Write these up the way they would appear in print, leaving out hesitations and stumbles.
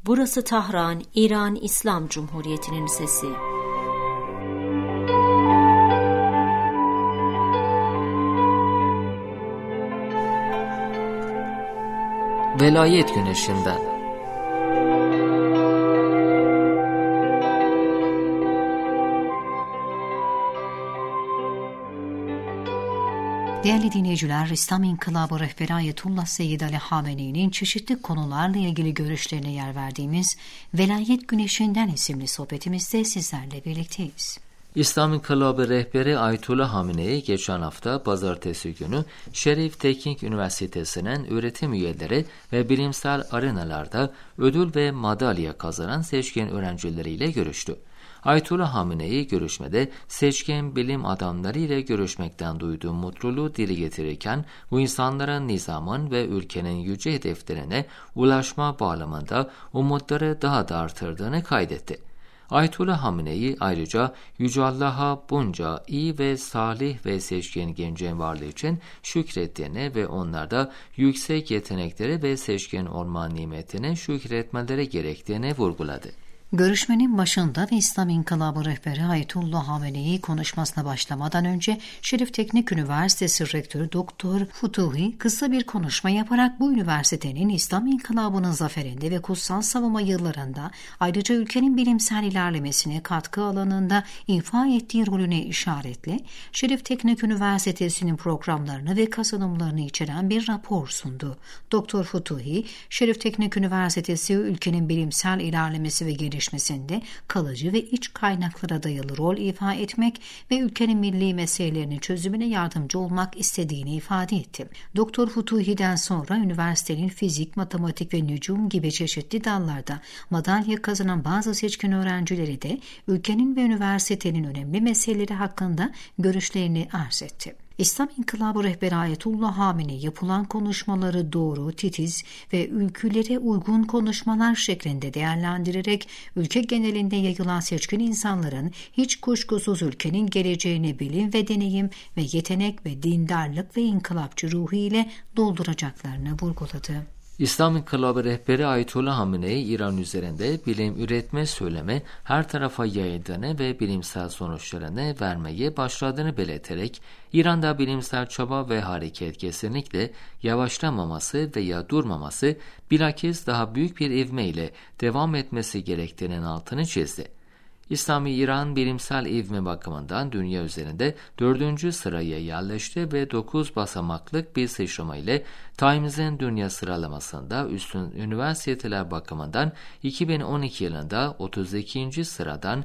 Burası Tahran, İran İslam Cumhuriyeti'nin sesi. Velayet Güneşi'nden. Değerli dinleyiciler, İslam İnkılabı Rehberi Ayetullah Seyyid Ali Hamene'nin çeşitli konularla ilgili görüşlerine yer verdiğimiz Velayet Güneşi'nden isimli sohbetimizde sizlerle birlikteyiz. İslam İnkılabı Rehberi Ayetullah Hamene'yi geçen hafta pazartesi günü Şerif Teknik Üniversitesi'nin öğretim üyeleri ve bilimsel arenalarda ödül ve madalya kazanan seçkin öğrencileriyle görüştü. Ayetullah Hamene'yi görüşmede seçkin bilim adamları ile görüşmekten duyduğu mutluluğu dile getirirken bu insanların nizamın ve ülkenin yüce hedeflerine ulaşma bağlamında umutları daha da artırdığını kaydetti. Ayetullah Hamene'yi ayrıca Yüce Allah'a bunca iyi ve salih ve seçkin gencin varlığı için şükrettiğini ve onlarda yüksek yetenekleri ve seçkin olma nimetine şükretmeleri gerektiğini vurguladı. Görüşmenin başında ve İslam İnkılabı Rehberi Ayetullah Hamene'yi konuşmasına başlamadan önce Şerif Teknik Üniversitesi Rektörü Doktor Futuhi kısa bir konuşma yaparak bu üniversitenin İslam İnkılabı'nın zaferinde ve kutsal savunma yıllarında ayrıca ülkenin bilimsel ilerlemesine katkı alanında ifa ettiği rolüne işaretle Şerif Teknik Üniversitesi'nin programlarını ve kazanımlarını içeren bir rapor sundu. Doktor Futuhi, Şerif Teknik Üniversitesi ülkenin bilimsel ilerlemesi ve gelişmesinde kalıcı ve iç kaynaklara dayalı rol ifa etmek ve ülkenin milli meselelerinin çözümüne yardımcı olmak istediğini ifade etti. Doktor Futuhi'den sonra üniversitenin fizik, matematik ve nücum gibi çeşitli dallarda madalya kazanan bazı seçkin öğrencileri de ülkenin ve üniversitenin önemli meseleleri hakkında görüşlerini arz etti. İslam İnkılabı Rehberi Ayetullah Hamene yapılan konuşmaları doğru, titiz ve ülkülere uygun konuşmalar şeklinde değerlendirerek ülke genelinde yayılan seçkin insanların hiç kuşkusuz ülkenin geleceğini bilim ve deneyim ve yetenek ve dindarlık ve inkılapçı ruhu ile dolduracaklarını vurguladı. İslam İnkılabı Rehberi Ayetullah Hamene'yi İran üzerinde bilim üretme söylemi her tarafa yayıldığını ve bilimsel sonuçlarını vermeye başladığını belirterek İran'da bilimsel çaba ve hareket kesinlikle yavaşlamaması veya durmaması bilakis daha büyük bir ivmeyle devam etmesi gerektiğinin altını çizdi. İslami İran bilimsel ivme bakımından dünya üzerinde 4. sıraya yerleşti ve 9 basamaklık bir sıçrama ile Times'in dünya sıralamasında üstün üniversiteler bakımından 2012 yılında 32. sıradan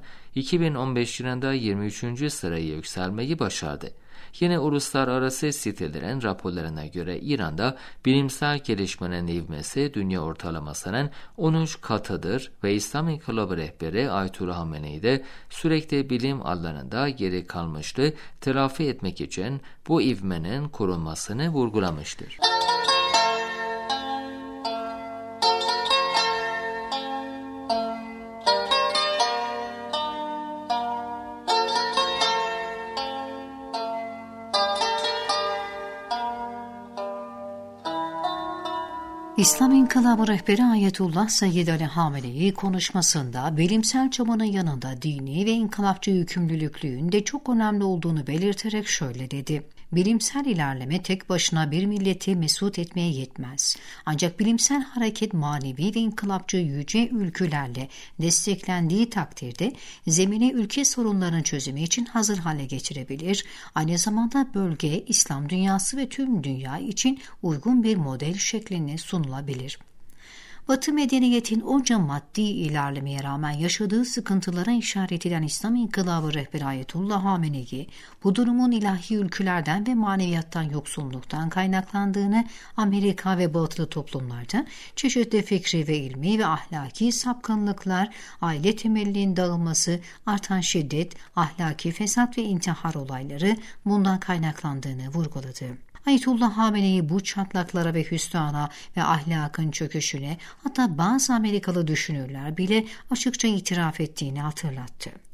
2015 yılında 23. sıraya yükselmeyi başardı. Yine uluslararası sitelerin raporlarına göre İran'da bilimsel gelişmenin ivmesi dünya ortalamasının 13 katıdır ve İslam İnkılabı Rehberi Ayetullah Hamene'yi de sürekli bilim alanında geri kalmıştı telafi etmek için bu ivmenin korunmasını vurgulamıştır. İslam İnkılabı Rehberi Ayetullah Seyyid Ali Hamene'yi konuşmasında bilimsel çabanın yanında dini ve inkılapçı yükümlülüklüğün de çok önemli olduğunu belirterek şöyle dedi. Bilimsel ilerleme tek başına bir milleti mesut etmeye yetmez. Ancak bilimsel hareket manevi ve inkılapçı yüce ülkülerle desteklendiği takdirde zemini ülke sorunlarının çözümü için hazır hale getirebilir. Aynı zamanda bölge, İslam dünyası ve tüm dünya için uygun bir model şeklinde sunulabilir. Batı medeniyetin onca maddi ilerlemeye rağmen yaşadığı sıkıntılara işaret eden İslam İnkılabı Rehberi Ayetullah Hamene'yi bu durumun ilahi ülkülerden ve maneviyattan yoksunluktan kaynaklandığını Amerika ve batılı toplumlarda çeşitli fikri ve ilmi ve ahlaki sapkınlıklar, aile temellinin dağılması, artan şiddet, ahlaki fesat ve intihar olayları bundan kaynaklandığını vurguladı. Ayetullah Hamene'yi bu çatlaklara ve hüsrana ve ahlakın çöküşüne hatta bazı Amerikalı düşünürler bile açıkça itiraf ettiğini hatırlattı.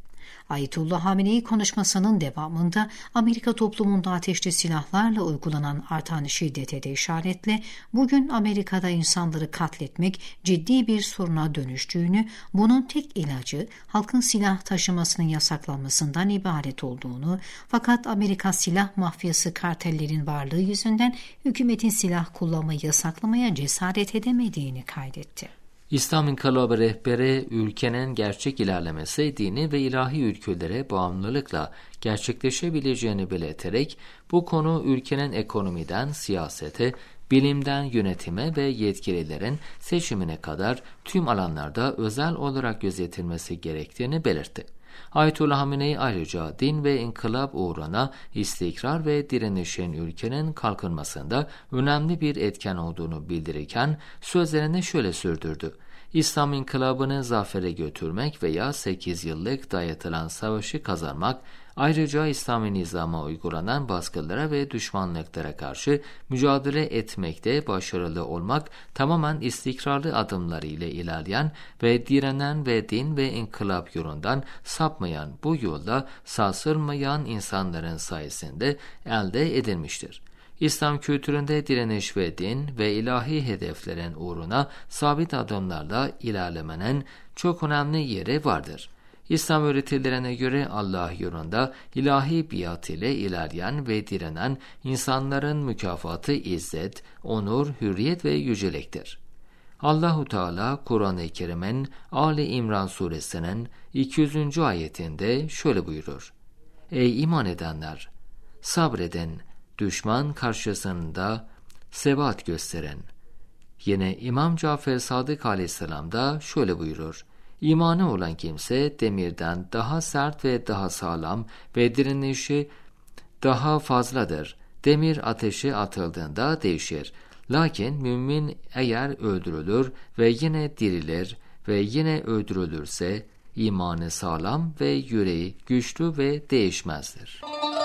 Ayetullah Hamenei konuşmasının devamında Amerika toplumunda ateşli silahlarla uygulanan artan şiddete de işaretle bugün Amerika'da insanları katletmek ciddi bir soruna dönüştüğünü, bunun tek ilacı halkın silah taşımasının yasaklanmasından ibaret olduğunu, fakat Amerika silah mafyası kartellerin varlığı yüzünden hükümetin silah kullanmayı yasaklamaya cesaret edemediğini kaydetti. İslam İnkılabı rehberi ülkenin gerçek ilerlemesi dini ve ilahi ülkelere bağımlılıkla gerçekleşebileceğini belirterek bu konu ülkenin ekonomiden siyasete, bilimden yönetime ve yetkililerin seçimine kadar tüm alanlarda özel olarak gözetilmesi gerektiğini belirtti. Ayetullah Hamenei ayrıca din ve inkılap uğruna istikrar ve direnişin ülkenin kalkınmasında önemli bir etken olduğunu bildirirken sözlerini şöyle sürdürdü. İslam inkılabını zafere götürmek veya 8 yıllık dayatılan savaşı kazanmak, ayrıca İslami nizama uygulanan baskılara ve düşmanlıklara karşı mücadele etmekte başarılı olmak, tamamen istikrarlı adımlar ile ilerleyen ve direnen ve din ve inkılap yolundan sapmayan bu yolda sarsılmayan insanların sayesinde elde edilmiştir. İslam kültüründe direniş ve din ve ilahi hedeflerin uğruna sabit adımlarla ilerlemenin çok önemli yeri vardır. İslam öğretilerine göre Allah yolunda ilahi biat ile ilerleyen ve direnen insanların mükafatı izzet, onur, hürriyet ve yüceliktir. Allahu Teala Kur'an-ı Kerim'in Ali İmran suresinin 200. ayetinde şöyle buyurur: Ey iman edenler! Sabredin, düşman karşısında sebat gösterin. Yine İmam Cafer Sadık Aleyhisselam da şöyle buyurur: İmanı olan kimse demirden daha sert ve daha sağlam ve direnişi daha fazladır. Demir ateşe atıldığında değişir. Lakin mümin eğer öldürülür ve yine dirilir ve yine öldürülürse imanı sağlam ve yüreği güçlü ve değişmezdir.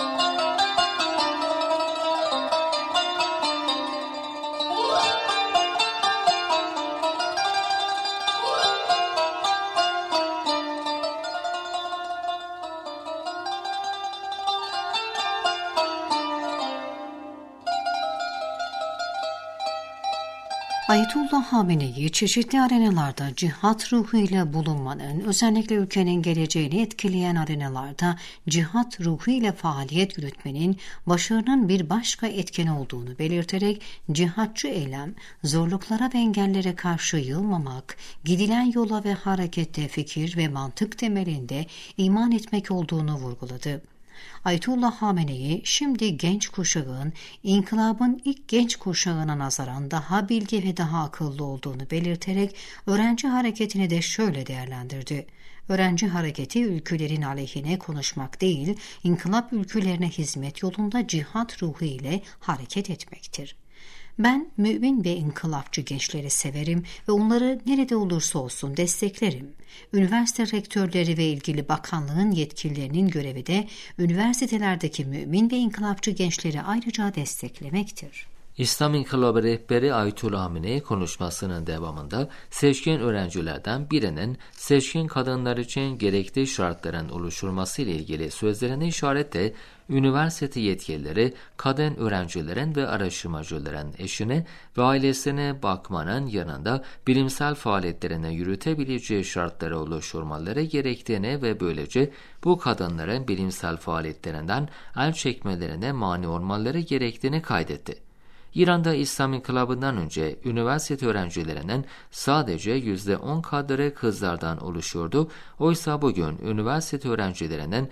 Ayetullah Hamenei çeşitli arenalarda cihat ruhuyla bulunmanın, özellikle ülkenin geleceğini etkileyen arenalarda cihat ruhuyla faaliyet yürütmenin başarının bir başka etkeni olduğunu belirterek cihatçı eylem, zorluklara ve engellere karşı yılmamak, gidilen yola ve harekette fikir ve mantık temelinde iman etmek olduğunu vurguladı. Ayetullah Hamenei şimdi genç kuşağın, inkılabın ilk genç kuşağına nazaran daha bilgi ve daha akıllı olduğunu belirterek öğrenci hareketini de şöyle değerlendirdi. Öğrenci hareketi ülkelerin aleyhine konuşmak değil, inkılap ülkelerine hizmet yolunda cihat ruhu ile hareket etmektir. Ben mümin ve inkılapçı gençleri severim ve onları nerede olursa olsun desteklerim. Üniversite rektörleri ve ilgili bakanlığın yetkililerinin görevi de üniversitelerdeki mümin ve inkılapçı gençleri ayrıca desteklemektir. İslam İnkılabı rehberi Ayetullah Hamenei konuşmasının devamında seçkin öğrencilerden birinin seçkin kadınlar için gerekli şartların oluşturması ile ilgili sözlerine işaretle üniversite yetkilileri kadın öğrencilerin ve araştırmacıların eşine ve ailesine bakmanın yanında bilimsel faaliyetlerini yürütebileceği şartları oluşturmaları gerektiğini ve böylece bu kadınların bilimsel faaliyetlerinden el çekmelerine mani olmaları gerektiğini kaydetti. İran'da İslam İnkılabı'ndan önce üniversite öğrencilerinin sadece %10 kadarı kızlardan oluşuyordu. Oysa bugün üniversite öğrencilerinin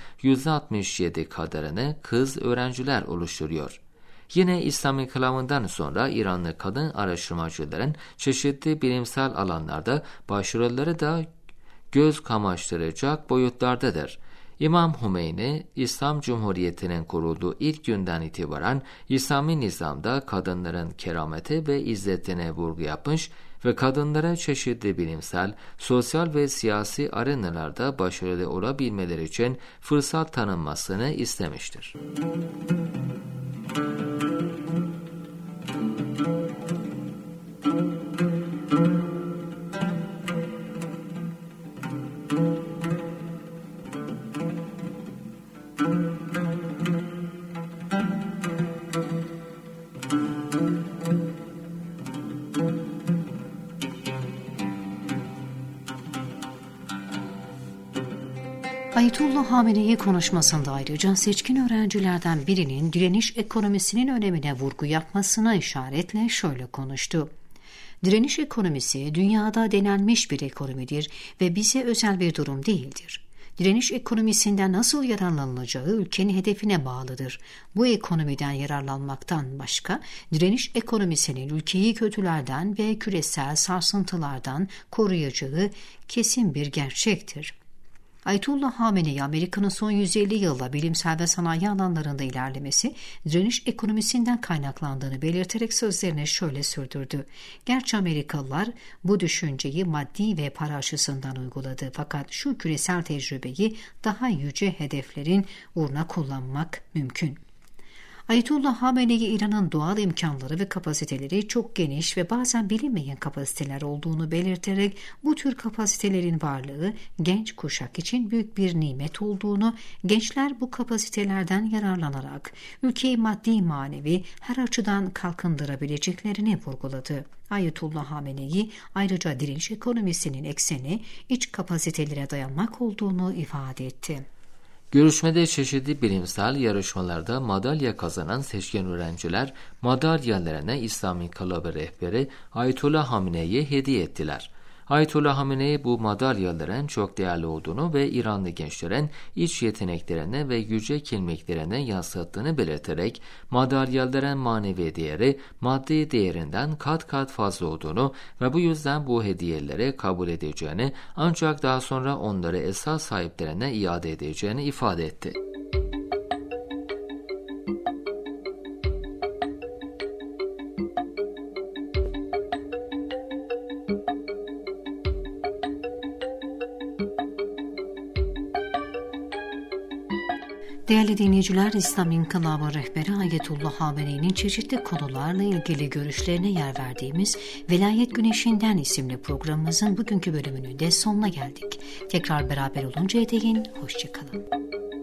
%67 kadarını kız öğrenciler oluşturuyor. Yine İslam İnkılabı'ndan sonra İranlı kadın araştırmacıların çeşitli bilimsel alanlarda başarıları da göz kamaştıracak boyutlardadır. İmam Hümeyni, İslam Cumhuriyeti'nin kurulduğu ilk günden itibaren İslami nizamda kadınların kerameti ve izzetine vurgu yapmış ve kadınlara çeşitli bilimsel, sosyal ve siyasi arenalarda başarılı olabilmeleri için fırsat tanınmasını istemiştir. Ayetullah Hamenei konuşmasında ayrıca seçkin öğrencilerden birinin direniş ekonomisinin önemine vurgu yapmasına işaretle şöyle konuştu. Direniş ekonomisi dünyada denenmiş bir ekonomidir ve bize özel bir durum değildir. Direniş ekonomisinden nasıl yararlanılacağı ülkenin hedefine bağlıdır. Bu ekonomiden yararlanmaktan başka, direniş ekonomisinin ülkeyi kötülerden ve küresel sarsıntılardan koruyacağı kesin bir gerçektir. Ayetullah Hamenei, Amerika'nın son 150 yılda bilimsel ve sanayi alanlarında ilerlemesi, direniş ekonomisinden kaynaklandığını belirterek sözlerine şöyle sürdürdü. Gerçi Amerikalılar bu düşünceyi maddi ve para açısından uyguladı, fakat şu küresel tecrübeyi daha yüce hedeflerin uğruna kullanmak mümkün. Ayetullah Hamenei, İran'ın doğal imkanları ve kapasiteleri çok geniş ve bazen bilinmeyen kapasiteler olduğunu belirterek bu tür kapasitelerin varlığı genç kuşak için büyük bir nimet olduğunu, gençler bu kapasitelerden yararlanarak ülkeyi maddi manevi her açıdan kalkındırabileceklerini vurguladı. Ayetullah Hamenei ayrıca direniş ekonomisinin ekseni iç kapasitelere dayanmak olduğunu ifade etti. Görüşmede çeşitli bilimsel yarışmalarda madalya kazanan seçkin öğrenciler madalyalarına İslam İnkılabı rehberi Ayetullah Hamenei'ye hediye ettiler. Ayetullah Hamenei bu madalyaların çok değerli olduğunu ve İranlı gençlerin iç yeteneklerine ve yüce kimliklerine yansıttığını belirterek madalyaların manevi değeri maddi değerinden kat kat fazla olduğunu ve bu yüzden bu hediyeleri kabul edeceğini, ancak daha sonra onları esas sahiplerine iade edeceğini ifade etti. Değerli dinleyiciler, İslam İnkılabı rehberi Ayetullah Hamenei'nin çeşitli konularla ilgili görüşlerine yer verdiğimiz Velayet Güneşinden isimli programımızın bugünkü bölümünün de sonuna geldik. Tekrar beraber oluncaya değin, hoşça kalın.